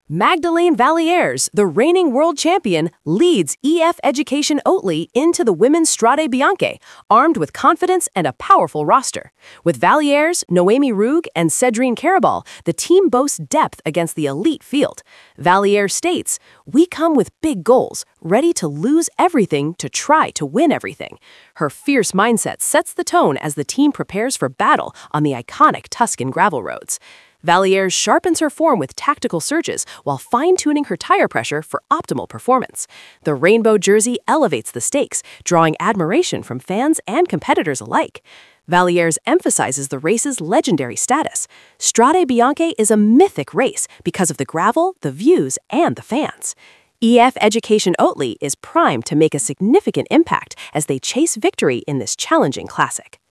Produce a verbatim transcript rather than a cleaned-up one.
Magdalene Vallières, the reigning world champion, leads E F Education Oatly into the women's Strade Bianche, armed with confidence and a powerful roster. With Vallières, Noemi Rugg, and Cedrine Carabal, the team boasts depth against the elite field. Vallières states, "We come with big goals, ready to lose everything to try to win everything." Her fierce mindset sets the tone as the team prepares for battle on the iconic Tuscan gravel roads. Vallières sharpens her form with tactical surges while fine-tuning her tire pressure for optimal performance. The rainbow jersey elevates the stakes, drawing admiration from fans and competitors alike. Vallières emphasizes the race's legendary status. Strade Bianche is a mythic race because of the gravel, the views, and the fans. E F Education Oatly is primed to make a significant impact as they chase victory in this challenging classic.